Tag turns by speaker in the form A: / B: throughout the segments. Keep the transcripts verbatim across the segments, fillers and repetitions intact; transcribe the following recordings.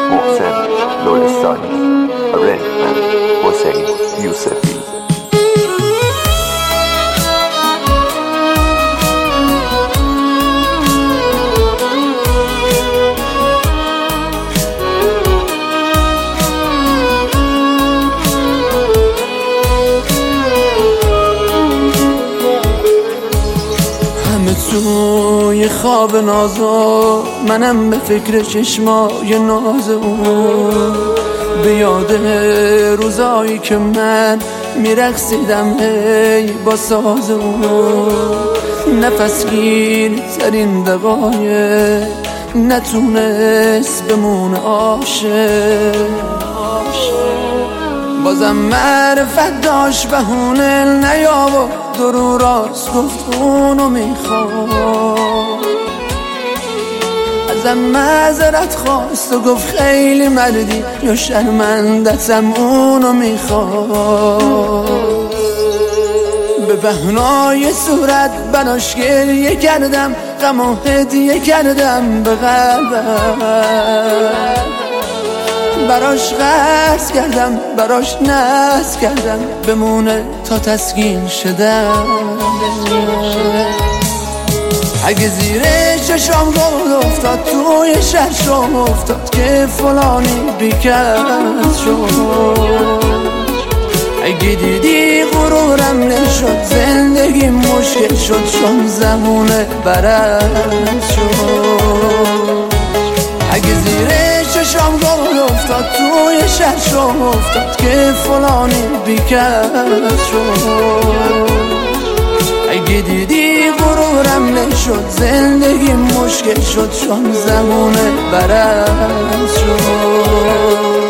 A: محسن لرستانی. رنتمن حسین یوسفی.
B: توی خواب نازا منم به فکر چشمای ناز اون، به یاد روزایی که من میرقصیدم ای با ساز اون. نفس گیر ترین دقایق نتونست بمونه عاشق، بازم معرفت داشت بهونه نیاورد درو راست گفت اونو میخواد. ازم معذرت خواست و گفت خیلی مردی یا شرمندتم اونو میخواد. به بهنای صورت براش گریه کردم، غم و هدیه کردم به قلبم، براش قرض کردم براش ناز کردم بمونه تا تسکین شدم. اگه زیر چشام گل افتاد توی ششم افتاد که فلانی بیکس شد. اگه دیدی غرورم نشد زندگی مشکل شد چون زمونه برس شد. اگه زیر چشام گل افتاد توی ششم افتاد که فلانی بیکس شد. اگه دیدی غرورم نشد زندگی مشکل شد چون زمونه برس شد.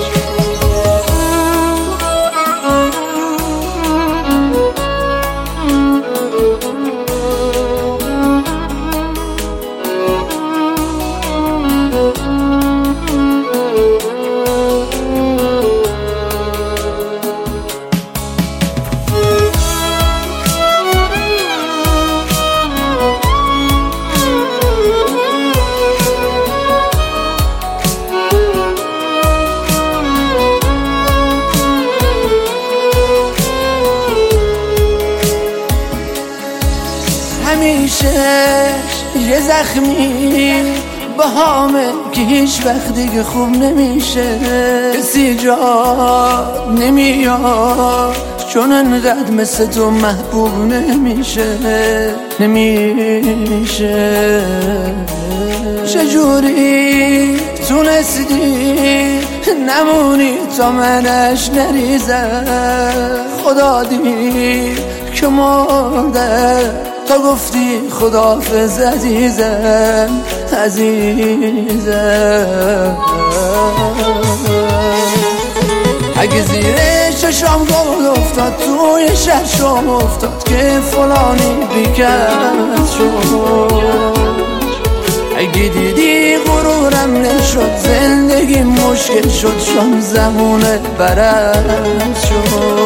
B: همیشه یه زخمی با همه که هیچ وقت دیگه خوب نمیشه، کسی جا نمیاد چون انقدر مثل تو محبوب نمیشه نمیشه. چجوری تونستی نمونی تا منش نریزم؟ خدا دید که مرده تا گفتی خداحافظ عزیزم عزیزم. اگه زیر چشام گل افتاد توی ششم افتاد که فلانی بیکس شد. اگه دیدی غرورم نشد زندگی مشکل شد چون زمونه برس شد.